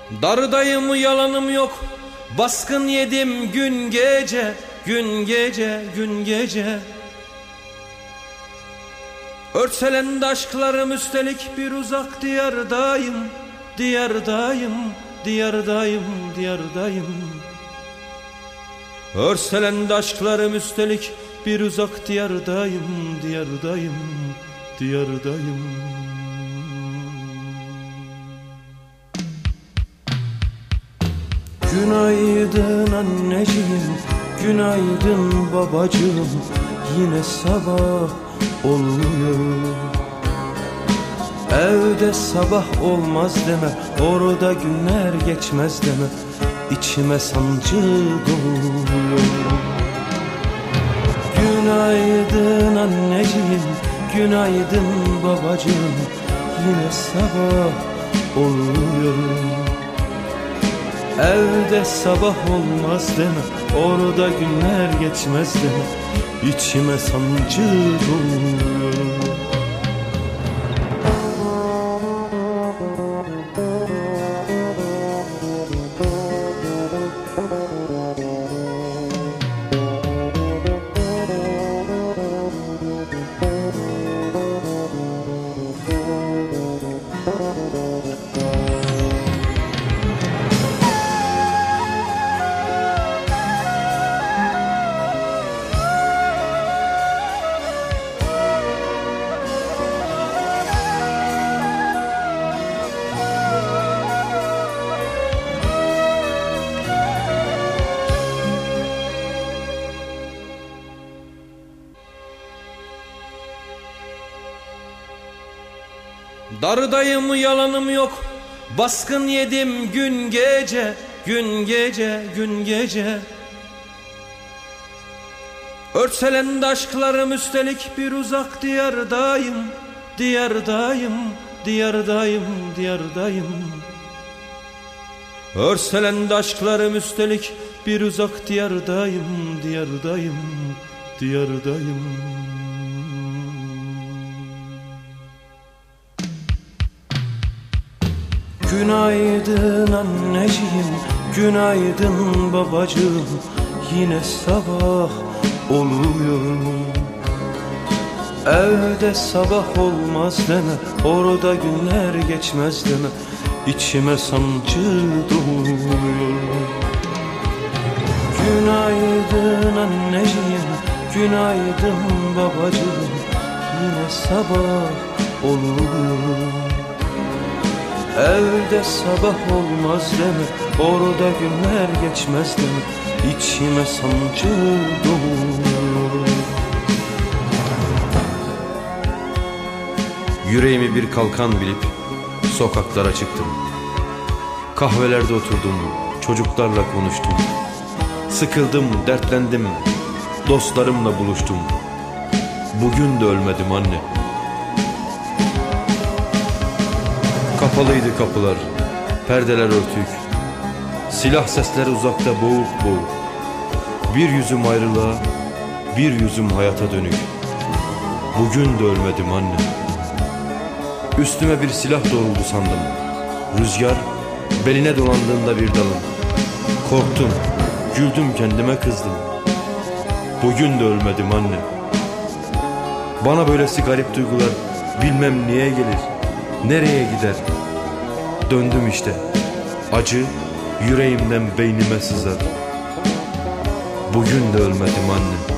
Darıdayım, yalanım yok. Baskın yedim gün gece, gün gece, gün gece. Örtselendi aşklarım, üstelik bir uzak diyardayım, diyardayım, diyardayım, diyardayım. Örselendi aşklarım, üstelik bir uzak diyardayım, diyardayım, diyardayım. Günaydın anneciğim, günaydın babacığım. Yine sabah oluyor. Evde sabah olmaz deme, orada günler geçmez deme. İçime sancı doluyor. Günaydın anneciğim, günaydın babacığım. Yine sabah oluyor. Evde sabah olmaz deme, orada günler geçmez deme. İçime sancı doluyor. Darıdayım, yalanım yok. Baskın yedim gün gece, gün gece, gün gece. Örtselendi aşklarım, üstelik bir uzak diyardayım, diyardayım, diyardayım, diyardayım. Örselendi aşklarım, üstelik bir uzak diyardayım, diyardayım, diyardayım. Günaydın anneciğim, günaydın babacığım. Yine sabah oluyor. Evde sabah olmaz deme, orada günler geçmez deme. İçime sancı doluyor. Günaydın anneciğim, günaydın babacığım. Yine sabah oluyor. Evde sabah olmaz deme, orada günler geçmez deme. İçime sancı doluyor. Yüreğimi bir kalkan bilip sokaklara çıktım. Kahvelerde oturdum, çocuklarla konuştum. Sıkıldım, dertlendim, dostlarımla buluştum. Bugün de ölmedim anne. Kapalıydı kapılar, perdeler örtük. Silah sesleri uzakta boğuk boğuk. Bir yüzüm ayrılığa, bir yüzüm hayata dönük. Bugün de ölmedim anne. Üstüme bir silah doğruldu sandım. Rüzgar beline dolandığında bir dalım. Korktum, güldüm, kendime kızdım. Bugün de ölmedim anne. Bana böylesi garip duygular bilmem niye gelir, nereye gider. Döndüm işte, acı yüreğimden beynime sızar. Bugün de ölmedim anne.